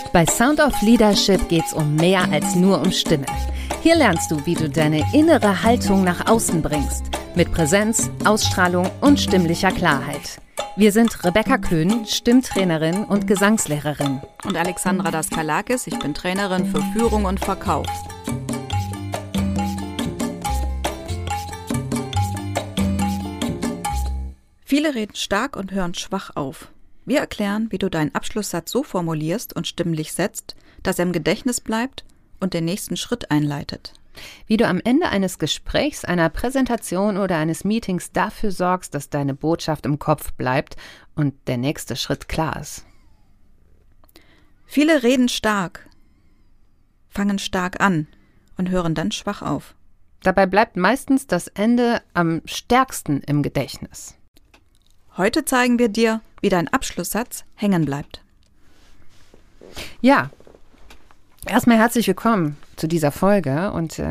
Bei Sound of Leadership geht's um mehr als nur um Stimme. Hier lernst du, wie du deine innere Haltung nach außen bringst. Mit Präsenz, Ausstrahlung und stimmlicher Klarheit. Wir sind Rebecca Köhn, Stimmtrainerin und Gesangslehrerin. Und Alexandra Daskalakis, ich bin Trainerin für Führung und Verkauf. Viele reden stark und hören schwach auf. Wir erklären, wie du deinen Abschlusssatz so formulierst und stimmlich setzt, dass er im Gedächtnis bleibt und den nächsten Schritt einleitet. Wie du am Ende eines Gesprächs, einer Präsentation oder eines Meetings dafür sorgst, dass deine Botschaft im Kopf bleibt und der nächste Schritt klar ist. Viele reden stark, fangen stark an und hören dann schwach auf. Dabei bleibt meistens das Ende am stärksten im Gedächtnis. Heute zeigen wir dir, wie dein Abschlusssatz hängen bleibt. Ja, erstmal herzlich willkommen zu dieser Folge und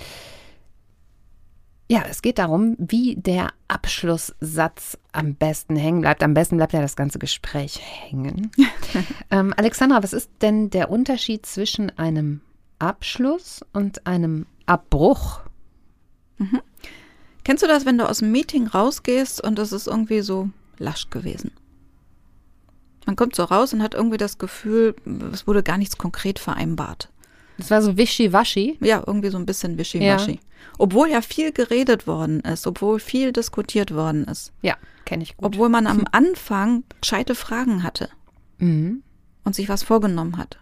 es geht darum, wie der Abschlusssatz am besten hängen bleibt. Am besten bleibt ja das ganze Gespräch hängen. Alexandra, was ist denn der Unterschied zwischen einem Abschluss und einem Abbruch? Kennst du das, wenn du aus dem Meeting rausgehst und es ist irgendwie so lasch gewesen? Man kommt so raus und hat irgendwie das Gefühl, es wurde gar nichts konkret vereinbart. Das war so wischiwaschi? Ja, irgendwie so ein bisschen wischiwaschi. Ja. Obwohl ja viel geredet worden ist, obwohl viel diskutiert worden ist. Ja, kenne ich gut. Obwohl man am Anfang gescheite Fragen hatte Mhm. und sich was vorgenommen hat.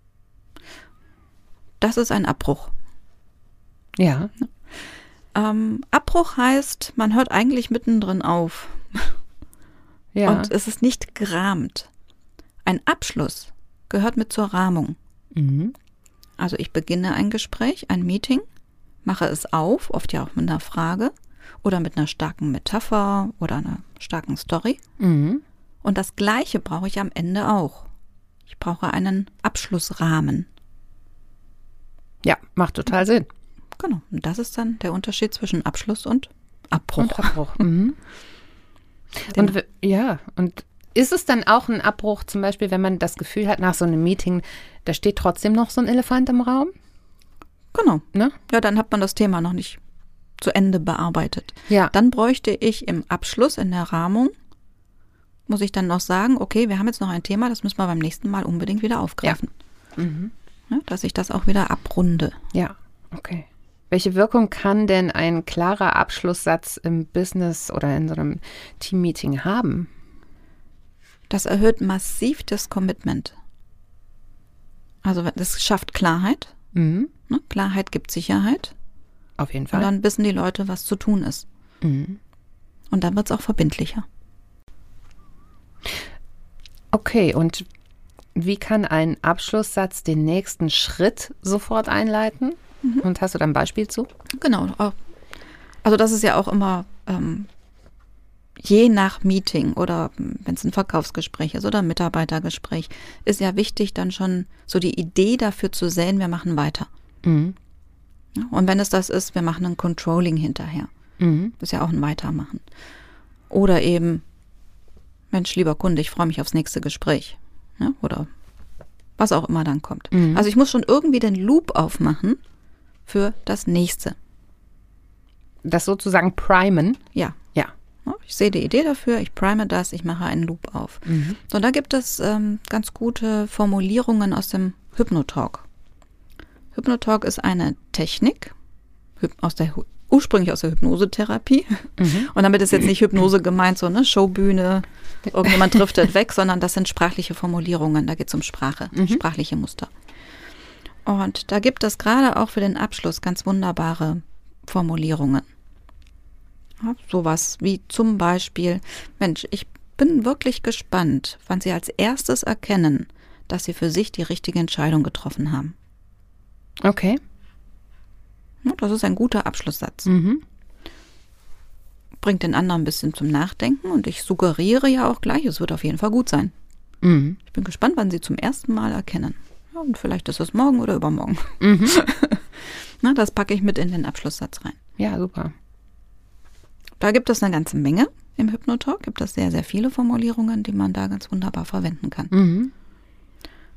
Das ist ein Abbruch. Ja. Abbruch heißt, man hört eigentlich mittendrin auf. Ja. Und es ist nicht gerahmt. Ein Abschluss gehört mit zur Rahmung. Mhm. Also ich beginne ein Gespräch, ein Meeting, mache es auf, oft ja auch mit einer Frage oder mit einer starken Metapher oder einer starken Story. Mhm. Und das Gleiche brauche ich am Ende auch. Ich brauche einen Abschlussrahmen. Ja, macht total Sinn. Genau. Und das ist dann der Unterschied zwischen Abschluss und Abbruch. Und Abbruch. Mhm. Und ist es dann auch ein Abbruch, zum Beispiel, wenn man das Gefühl hat, nach so einem Meeting, da steht trotzdem noch so ein Elefant im Raum? Genau. Ne? Ja, dann hat man das Thema noch nicht zu Ende bearbeitet. Ja. Dann bräuchte ich im Abschluss, in der Rahmung, muss ich dann noch sagen, okay, wir haben jetzt noch ein Thema, das müssen wir beim nächsten Mal unbedingt wieder aufgreifen. Mhm. Ja, dass ich das auch wieder abrunde. Ja, okay. Welche Wirkung kann denn ein klarer Abschlusssatz im Business oder in so einem Teammeeting haben? Das erhöht massiv das Commitment. Also das schafft Klarheit. Mhm. Ne? Klarheit gibt Sicherheit. Auf jeden Und Fall. dann wissen die Leute, was zu tun ist. Mhm. Und dann wird es auch verbindlicher. Okay, und wie kann ein Abschlusssatz den nächsten Schritt sofort einleiten? Und hast du da ein Beispiel zu? Genau. Also das ist ja auch immer je nach Meeting oder wenn es ein Verkaufsgespräch ist oder ein Mitarbeitergespräch, ist ja wichtig, dann schon so die Idee dafür zu säen, wir machen weiter. Mhm. Ja, und wenn es das ist, wir machen ein Controlling hinterher. Mhm. Das ist ja auch ein Weitermachen. Oder eben, Mensch, lieber Kunde, ich freue mich aufs nächste Gespräch. Ja, oder was auch immer dann kommt. Mhm. Also ich muss schon irgendwie den Loop aufmachen für das nächste. Das sozusagen primen? Ja. Ja. Ich sehe die Idee dafür, ich prime das, ich mache einen Loop auf. Mhm. So, da gibt es ganz gute Formulierungen aus dem Hypnotalk. Hypnotalk ist eine Technik, ursprünglich aus der Hypnosetherapie. Mhm. Und damit ist jetzt nicht Hypnose gemeint, so eine Showbühne, irgendjemand driftet weg, sondern das sind sprachliche Formulierungen, da geht es um Sprache, sprachliche Muster. Und da gibt es gerade auch für den Abschluss ganz wunderbare Formulierungen. Ja, sowas wie zum Beispiel, Mensch, ich bin wirklich gespannt, wann Sie als erstes erkennen, dass Sie für sich die richtige Entscheidung getroffen haben. Okay. Ja, das ist ein guter Abschlusssatz. Mhm. Bringt den anderen ein bisschen zum Nachdenken und ich suggeriere ja auch gleich, es wird auf jeden Fall gut sein. Mhm. Ich bin gespannt, wann Sie zum ersten Mal erkennen. Ja, und vielleicht ist es morgen oder übermorgen. Mhm. Na, das packe ich mit in den Abschlusssatz rein. Ja, super. Da gibt es eine ganze Menge im Hypnotalk, gibt es sehr, sehr viele Formulierungen, die man da ganz wunderbar verwenden kann. Mhm.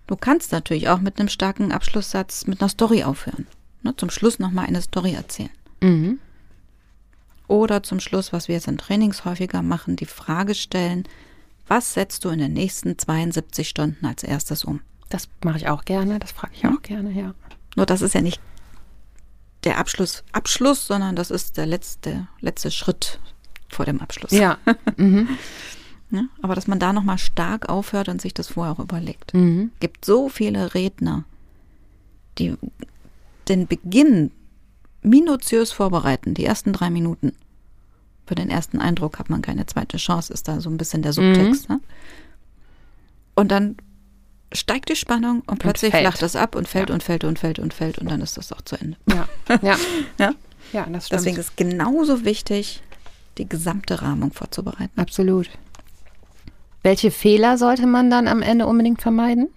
Du kannst natürlich auch mit einem starken Abschlusssatz mit einer Story aufhören. Ne? Zum Schluss nochmal eine Story erzählen. Mhm. Oder zum Schluss, was wir jetzt in Trainings häufiger machen, die Frage stellen, was setzt du in den nächsten 72 Stunden als erstes um? Das mache ich auch gerne, das frage ich auch gerne, ja. Nur das ist ja nicht der Abschluss, sondern das ist der letzte Schritt vor dem Abschluss. Ja. Mhm. Ja, aber dass man da nochmal stark aufhört und sich das vorher auch überlegt. Mhm. Gibt so viele Redner, die den Beginn minutiös vorbereiten, die ersten 3 Minuten. Für den ersten Eindruck hat man keine zweite Chance, ist da so ein bisschen der Subtext. Ne? Und dann steigt die Spannung und plötzlich flacht es ab und fällt und fällt und fällt und fällt und dann ist das auch zu Ende. Ja, ja. Ja? Ja, das stimmt. Deswegen ist es genauso wichtig, die gesamte Rahmung vorzubereiten. Absolut. Welche Fehler sollte man dann am Ende unbedingt vermeiden?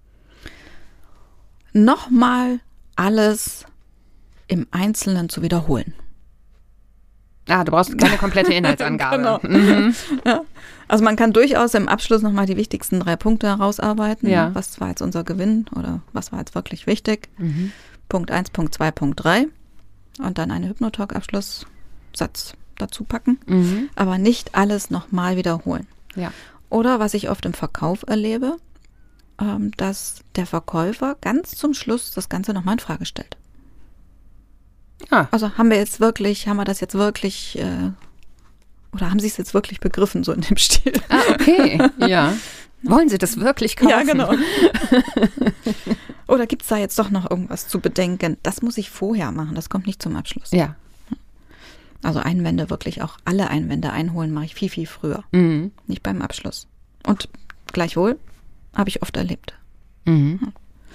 Nochmal alles im Einzelnen zu wiederholen. Ah, du brauchst keine komplette Inhaltsangabe. Genau. Mhm. Ja. Also man kann durchaus im Abschluss nochmal die wichtigsten 3 Punkte herausarbeiten. Ja. Was war jetzt unser Gewinn oder was war jetzt wirklich wichtig? Mhm. Punkt 1, Punkt 2, Punkt 3. Und dann einen Hypnotalk-Abschlusssatz dazu packen. Mhm. Aber nicht alles nochmal wiederholen. Ja. Oder was ich oft im Verkauf erlebe, dass der Verkäufer ganz zum Schluss das Ganze nochmal in Frage stellt. Ah. Also haben wir das jetzt wirklich, oder haben Sie es jetzt wirklich begriffen, so in dem Stil? Ah, okay, ja. Wollen Sie das wirklich kaufen? Ja, genau. Oder gibt es da jetzt doch noch irgendwas zu bedenken? Das muss ich vorher machen, das kommt nicht zum Abschluss. Ja. Also Einwände, wirklich auch alle Einwände einholen, mache ich viel, viel früher. Mhm. Nicht beim Abschluss. Und gleichwohl habe ich oft erlebt. Mhm.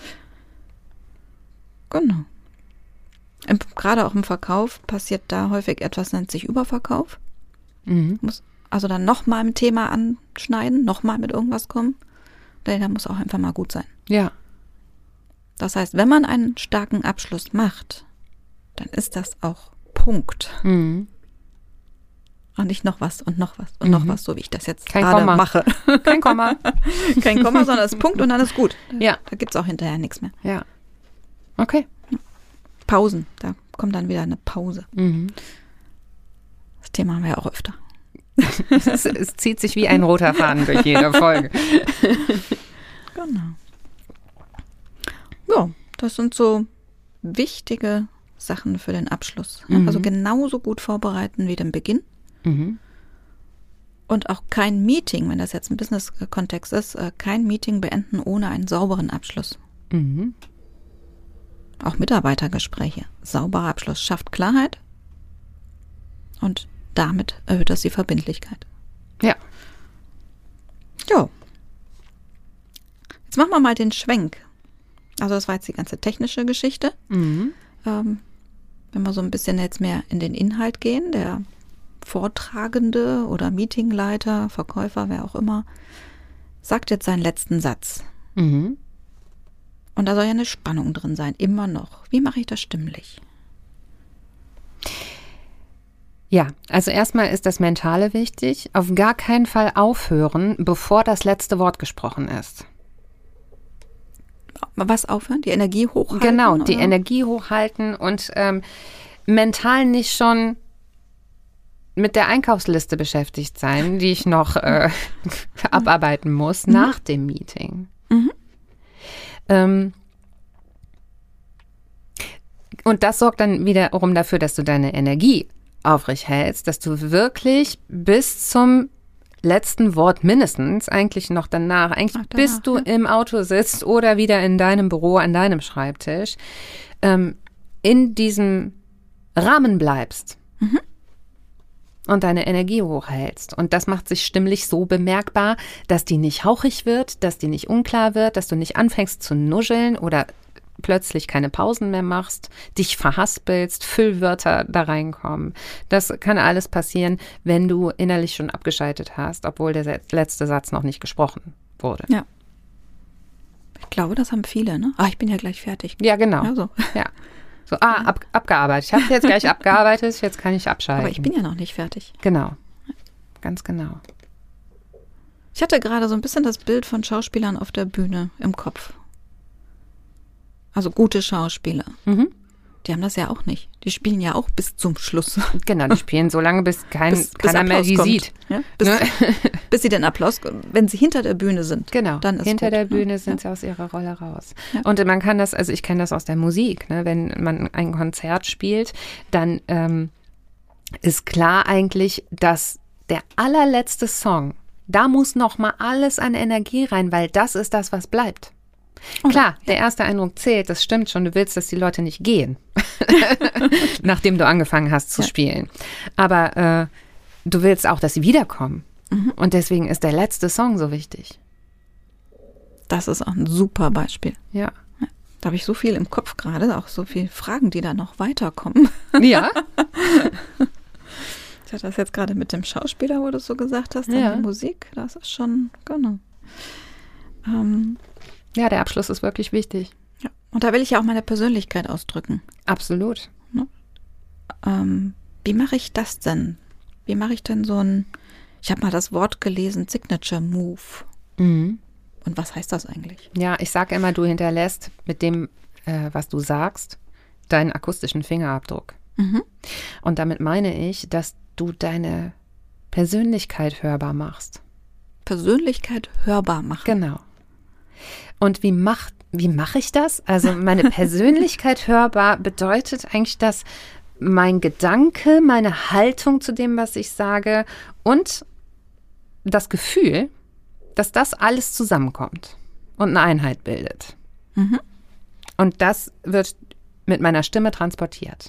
Genau. Gerade auch im Verkauf passiert da häufig etwas, nennt sich Überverkauf. Mhm. Muss also dann nochmal ein Thema anschneiden, nochmal mit irgendwas kommen. Der muss auch einfach mal gut sein. Ja. Das heißt, wenn man einen starken Abschluss macht, dann ist das auch Punkt. Mhm. Und nicht noch was und noch was und noch was, so wie ich das jetzt Kein gerade Komma. mache. Kein Komma. Kein Komma, sondern es ist Punkt und dann ist gut. Ja. Da gibt es auch hinterher nichts mehr. Ja. Okay. Pausen, da kommt dann wieder eine Pause. Mhm. Das Thema haben wir ja auch öfter. Es zieht sich wie ein roter Faden durch jede Folge. Genau. Ja, das sind so wichtige Sachen für den Abschluss. Mhm. Also genauso gut vorbereiten wie den Beginn. Mhm. Und auch kein Meeting, wenn das jetzt ein Business-Kontext ist, kein Meeting beenden ohne einen sauberen Abschluss. Mhm. Auch Mitarbeitergespräche. Sauberer Abschluss schafft Klarheit und damit erhöht das die Verbindlichkeit. Ja. Jo. Jetzt machen wir mal den Schwenk. Also das war jetzt die ganze technische Geschichte. Mhm. Wenn wir so ein bisschen jetzt mehr in den Inhalt gehen, der Vortragende oder Meetingleiter, Verkäufer, wer auch immer, sagt jetzt seinen letzten Satz. Mhm. Und da soll ja eine Spannung drin sein, immer noch. Wie mache ich das stimmlich? Ja, also erstmal ist das Mentale wichtig. Auf gar keinen Fall aufhören, bevor das letzte Wort gesprochen ist. Was aufhören? Die Energie hochhalten? Genau, die oder? Energie hochhalten und mental nicht schon mit der Einkaufsliste beschäftigt sein, die ich noch abarbeiten muss nach dem Meeting. Mhm. Und das sorgt dann wiederum dafür, dass du deine Energie aufrecht hältst, dass du wirklich bis zum letzten Wort mindestens, eigentlich noch danach, bis du im Auto sitzt oder wieder in deinem Büro, an deinem Schreibtisch, in diesem Rahmen bleibst. Mhm. Und deine Energie hochhältst. Und das macht sich stimmlich so bemerkbar, dass die nicht hauchig wird, dass die nicht unklar wird, dass du nicht anfängst zu nuscheln oder plötzlich keine Pausen mehr machst, dich verhaspelst, Füllwörter da reinkommen. Das kann alles passieren, wenn du innerlich schon abgeschaltet hast, obwohl der letzte Satz noch nicht gesprochen wurde. Ja. Ich glaube, das haben viele, ne? Ich bin ja gleich fertig. Ja, genau. Also. Ja. So, abgearbeitet. Ich habe jetzt gleich abgearbeitet, jetzt kann ich abschalten. Aber ich bin ja noch nicht fertig. Genau. Ganz genau. Ich hatte gerade so ein bisschen das Bild von Schauspielern auf der Bühne im Kopf. Also gute Schauspieler. Mhm. Die haben das ja auch nicht. Die spielen ja auch bis zum Schluss. Genau, die spielen so lange, bis keiner mehr Applaus die kommt. sieht. Ja? Bis sie den Applaus, wenn sie hinter der Bühne sind. Genau, dann ist hinter gut. der Bühne sind sie aus ihrer Rolle raus. Ja. Und man kann das, also ich kenne das aus der Musik, ne? Wenn man ein Konzert spielt, dann ist klar eigentlich, dass der allerletzte Song, da muss noch mal alles an Energie rein, weil das ist das, was bleibt. Klar, der erste Eindruck zählt, das stimmt schon. Du willst, dass die Leute nicht gehen, nachdem du angefangen hast zu spielen. Aber du willst auch, dass sie wiederkommen. Mhm. Und deswegen ist der letzte Song so wichtig. Das ist auch ein super Beispiel. Ja. Da habe ich so viel im Kopf gerade, auch so viele Fragen, die da noch weiterkommen. Ja. Ich hatte das jetzt gerade mit dem Schauspieler, wo du es so gesagt hast, Ja. die Musik, das ist schon, genau. Ja, der Abschluss ist wirklich wichtig. Ja. Und da will ich ja auch meine Persönlichkeit ausdrücken. Absolut. Wie mache ich das denn? Wie mache ich denn so ein, ich habe mal das Wort gelesen, Signature Move. Mhm. Und was heißt das eigentlich? Ja, ich sage immer, du hinterlässt mit dem, was du sagst, deinen akustischen Fingerabdruck. Mhm. Und damit meine ich, dass du deine Persönlichkeit hörbar machst. Persönlichkeit hörbar machen. Genau. Und wie mache ich das? Also meine Persönlichkeit hörbar bedeutet eigentlich, dass mein Gedanke, meine Haltung zu dem, was ich sage und das Gefühl, dass das alles zusammenkommt und eine Einheit bildet. Mhm. Und das wird mit meiner Stimme transportiert.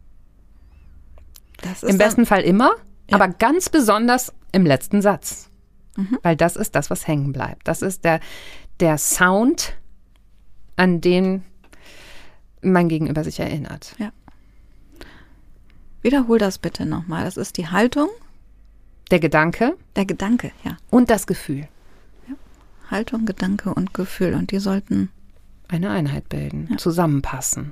Das ist Im besten Fall immer, Ja. aber ganz besonders im letzten Satz. Mhm. Weil das ist das, was hängen bleibt. Das ist der Sound, an den mein Gegenüber sich erinnert. Ja. Wiederhol das bitte nochmal. Das ist die Haltung, Der Gedanke der Gedanke, ja. und das Gefühl. Haltung, Gedanke und Gefühl. Und die sollten, Eine Einheit bilden, Ja. zusammenpassen.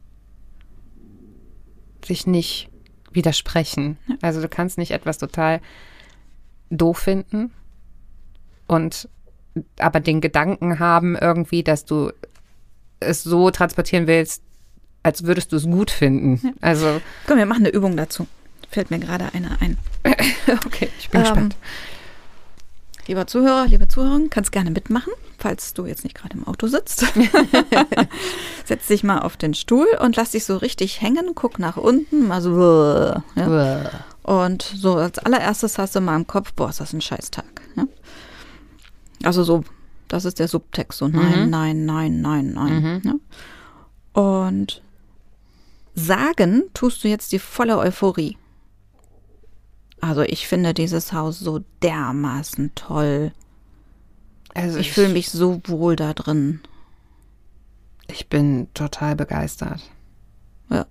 Sich nicht widersprechen. Ja. Also du kannst nicht etwas total doof finden und aber den Gedanken haben irgendwie, dass du es so transportieren willst, als würdest du es gut finden. Ja. Also komm, wir machen eine Übung dazu. Fällt mir gerade eine ein. okay, ich bin gespannt. Lieber Zuhörer, liebe Zuhörerin, kannst gerne mitmachen, falls du jetzt nicht gerade im Auto sitzt. Setz dich mal auf den Stuhl und lass dich so richtig hängen, guck nach unten, mal so. Ja? Und so als allererstes hast du mal im Kopf, boah, ist das ein Scheißtag. Ja? Also so, das ist der Subtext, so nein, nein, nein, nein, nein. Ja? Und sagen tust du jetzt die volle Euphorie. Also ich finde dieses Haus so dermaßen toll. Also Ich fühle mich so wohl da drin. Ich bin total begeistert. Ja.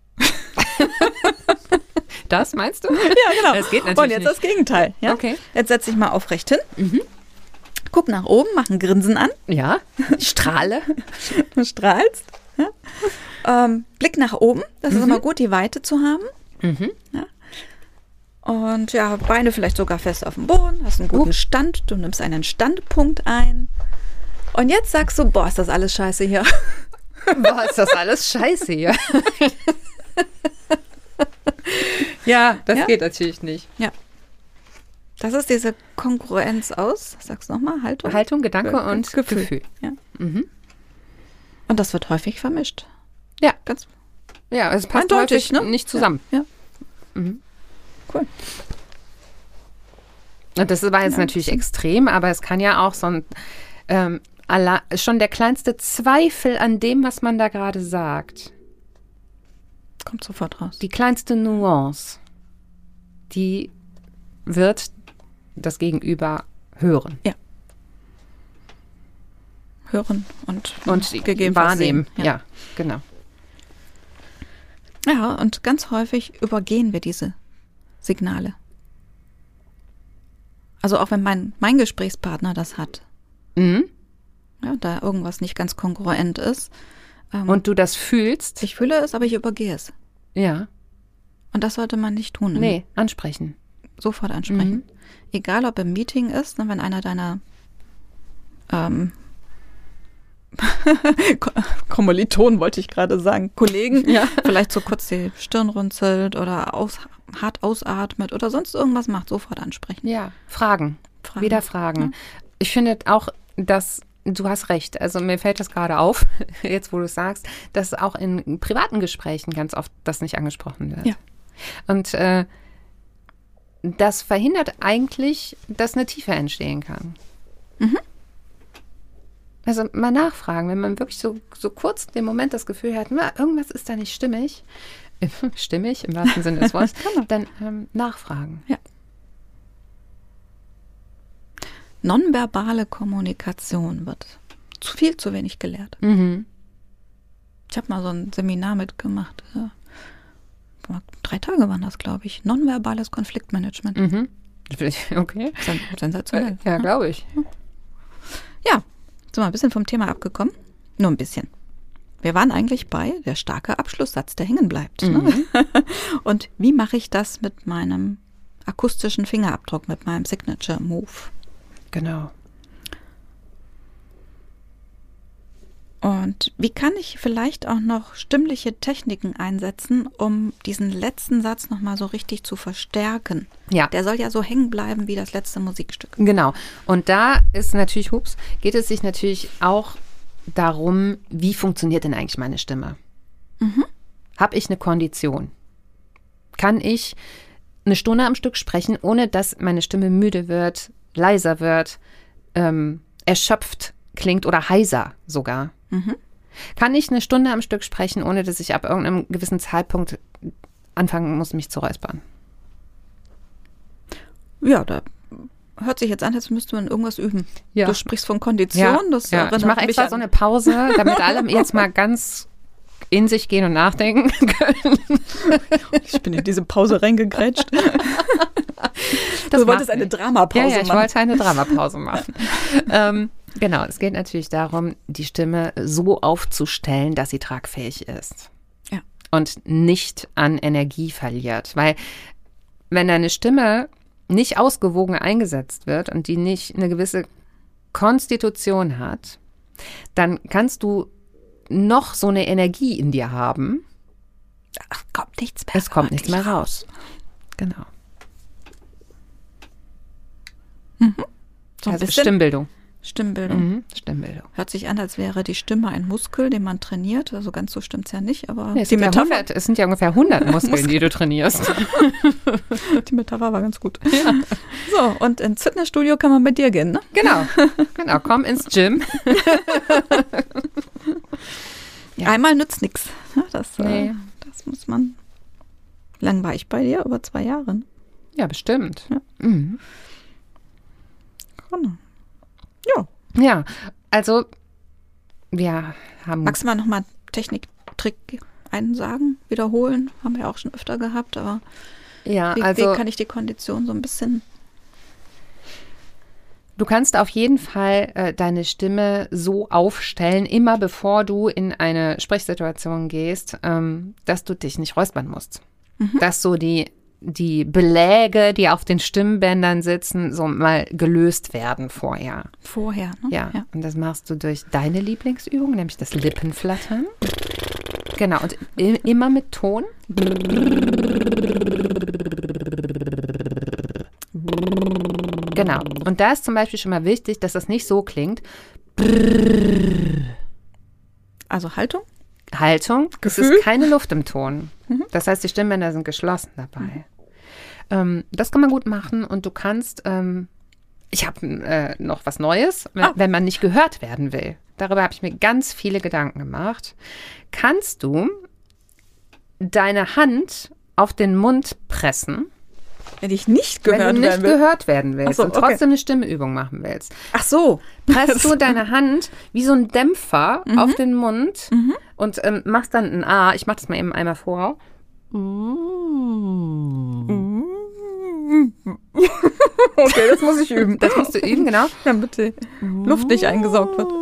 Das meinst du? Ja, genau. Das geht natürlich Und jetzt nicht. das Gegenteil. Ja? Okay. Jetzt setz dich mal aufrecht hin. Guck nach oben, mach ein Grinsen an. Ja, ich strahle. Du strahlst. Ja? Blick nach oben. Das ist immer gut, die Weite zu haben. Ja? Und ja, Beine vielleicht sogar fest auf dem Boden. Hast einen guten Stand. Du nimmst einen Standpunkt ein. Und jetzt sagst du, boah, ist das alles scheiße hier. Boah, ist das alles scheiße hier. Ja, das Ja? geht natürlich nicht. Ja. Das ist diese Konkurrenz aus, sag's nochmal, Haltung. Haltung, Gedanke und Gefühl. Ja. Und das wird häufig vermischt. Ja, Ganz ja, es passt eindeutig, häufig nicht zusammen. Ja. Cool. Und das war jetzt natürlich extrem, aber es kann ja auch so ein schon der kleinste Zweifel an dem, was man da gerade sagt, Kommt sofort raus. die kleinste Nuance, die wird das Gegenüber hören Hören und gegebenenfalls wahrnehmen. sehen. Ja, genau. Ja, und ganz häufig übergehen wir diese Signale. Also auch wenn mein Gesprächspartner das hat, Mhm. ja, da irgendwas nicht ganz kongruent ist. Und du das fühlst? Ich fühle es, aber ich übergehe es. Ja. Und das sollte man nicht tun. Nee, ansprechen. Sofort ansprechen. Egal, ob im Meeting ist, ne, wenn einer deiner Kommilitonen wollte ich gerade sagen, Kollegen, vielleicht so kurz die Stirn runzelt oder hart ausatmet oder sonst irgendwas macht, sofort ansprechen. Ja, Fragen. Wieder Fragen. Ja. Ich finde auch, dass du hast recht. Also mir fällt das gerade auf, jetzt wo du es sagst, dass auch in privaten Gesprächen ganz oft das nicht angesprochen wird. Ja. Und das verhindert eigentlich, dass eine Tiefe entstehen kann. Mhm. Also mal nachfragen, wenn man wirklich so kurz den Moment das Gefühl hat, irgendwas ist da nicht stimmig, stimmig im wahrsten Sinne des Wortes, dann nachfragen. Ja. Nonverbale Kommunikation wird viel zu wenig gelehrt. Mhm. Ich habe mal so ein Seminar mitgemacht. 3 Tage waren das, glaube ich. Nonverbales Konfliktmanagement. Mhm. Okay. Sensationell. Ja, glaube ich. Ja, sind wir ein bisschen vom Thema abgekommen. Nur ein bisschen. Wir waren eigentlich bei der starke Abschlusssatz, der hängen bleibt. Mhm. Ne? Und wie mache ich das mit meinem akustischen Fingerabdruck, mit meinem Signature Move? Genau. Und wie kann ich vielleicht auch noch stimmliche Techniken einsetzen, um diesen letzten Satz nochmal so richtig zu verstärken? Ja. Der soll ja so hängen bleiben wie das letzte Musikstück. Genau. Und da ist natürlich, geht es sich natürlich auch darum, wie funktioniert denn eigentlich meine Stimme? Mhm. Habe ich eine Kondition? Kann ich eine Stunde am Stück sprechen, ohne dass meine Stimme müde wird, leiser wird, erschöpft klingt oder heiser sogar? Mhm. Kann ich eine Stunde am Stück sprechen, ohne dass ich ab irgendeinem gewissen Zeitpunkt anfangen muss, mich zu räuspern? Ja, da hört sich jetzt an, als müsste man irgendwas üben. Ja. Du sprichst von Kondition. Ja. Ich mache extra so eine Pause, damit alle jetzt mal ganz in sich gehen und nachdenken können. Ich bin in diese Pause reingegrätscht. Du wolltest eine Dramapause machen. Ja, ich wollte eine Dramapause machen. Genau, es geht natürlich darum, die Stimme so aufzustellen, dass sie tragfähig ist. Ja. Und nicht an Energie verliert. Weil wenn deine Stimme nicht ausgewogen eingesetzt wird und die nicht eine gewisse Konstitution hat, dann kannst du noch so eine Energie in dir haben. Ach, kommt nichts mehr. Es kommt nichts mehr raus. Genau. Mhm. So also Stimmbildung. Stimmbildung. Stimmbildung. Hört sich an, als wäre die Stimme ein Muskel, den man trainiert. Also ganz so stimmt es ja nicht, aber es sind ja ungefähr 100 Muskeln, die du trainierst. Die Metapher war ganz gut. Ja. So, und ins Fitnessstudio kann man bei dir gehen, ne? Genau, komm ins Gym. Ja. Einmal nützt nichts. Das muss man. Wie lange war ich bei dir? Über 2 Jahre. Ne? Ja, bestimmt. Ja. Mhm. Ja, also wir haben... Magst du mal nochmal Technik, Trick einsagen, wiederholen? Haben wir ja auch schon öfter gehabt, aber wie kann ich die Kondition so ein bisschen... Du kannst auf jeden Fall deine Stimme so aufstellen, immer bevor du in eine Sprechsituation gehst, dass du dich nicht räuspern musst. Mhm. Dass so die Beläge, die auf den Stimmbändern sitzen, so mal gelöst werden vorher. Vorher, ne? Ja, und das machst du durch deine Lieblingsübung, nämlich das Lippenflattern. Genau, und immer mit Ton. Genau, und da ist zum Beispiel schon mal wichtig, dass das nicht so klingt. Also Haltung? Haltung, Gefühl? Es ist keine Luft im Ton. Das heißt, die Stimmbänder sind geschlossen dabei. Das kann man gut machen und du kannst, ich habe noch was Neues, wenn man nicht gehört werden will. Darüber habe ich mir ganz viele Gedanken gemacht. Kannst du deine Hand auf den Mund pressen, wenn ich nicht gehört werden willst und trotzdem eine Stimmeübung machen willst. Ach so. Presst du deine Hand wie so ein Dämpfer auf den Mund und machst dann ein A. Ich mache das mal eben einmal vor. Okay, das muss ich üben. Das musst du üben, genau. Damit die Luft nicht eingesaugt wird.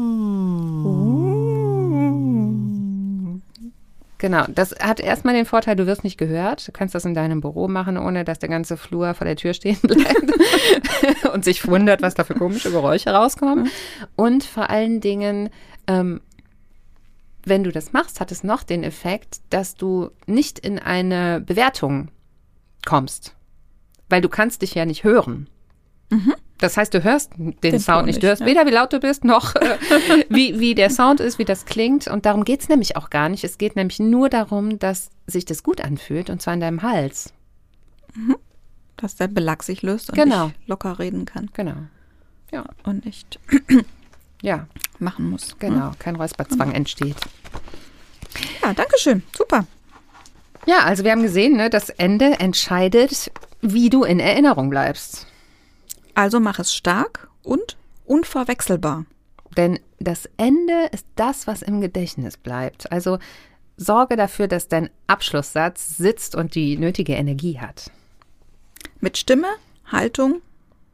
Genau, das hat erstmal den Vorteil, du wirst nicht gehört. Du kannst das in deinem Büro machen, ohne dass der ganze Flur vor der Tür stehen bleibt und sich wundert, was da für komische Geräusche rauskommen. Und vor allen Dingen wenn du das machst, hat es noch den Effekt, dass du nicht in eine Bewertung kommst, weil du kannst dich ja nicht hören. Mhm. Das heißt, du hörst den Sound nicht. Du hörst ja. weder, wie laut du bist, noch wie der Sound ist, wie das klingt. Und darum geht es nämlich auch gar nicht. Es geht nämlich nur darum, dass sich das gut anfühlt, und zwar in deinem Hals. Mhm. Dass der Belag sich löst und ich locker reden kann. Genau. Ja. Und nicht machen muss. Genau. Kein Räusperzwang entsteht. Ja, danke schön. Super. Ja, also wir haben gesehen, ne, das Ende entscheidet, wie du in Erinnerung bleibst. Also mach es stark und unverwechselbar. Denn das Ende ist das, was im Gedächtnis bleibt. Also sorge dafür, dass dein Abschlusssatz sitzt und die nötige Energie hat. Mit Stimme, Haltung,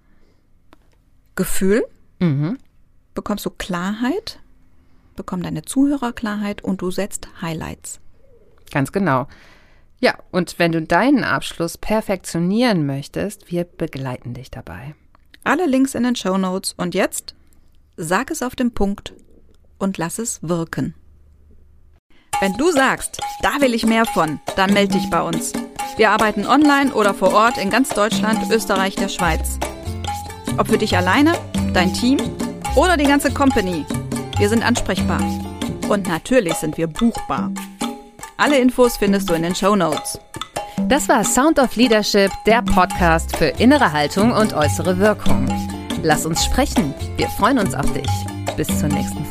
Gefühl bekommst du Klarheit, bekommen deine Zuhörer Klarheit und du setzt Highlights. Ganz genau. Ja, und wenn du deinen Abschluss perfektionieren möchtest, wir begleiten dich dabei. Alle Links in den Shownotes. Und jetzt sag es auf den Punkt und lass es wirken. Wenn du sagst, da will ich mehr von, dann melde dich bei uns. Wir arbeiten online oder vor Ort in ganz Deutschland, Österreich, der Schweiz. Ob für dich alleine, dein Team oder die ganze Company. Wir sind ansprechbar. Und natürlich sind wir buchbar. Alle Infos findest du in den Shownotes. Das war Sound of Leadership, der Podcast für innere Haltung und äußere Wirkung. Lass uns sprechen. Wir freuen uns auf dich. Bis zur nächsten Folge.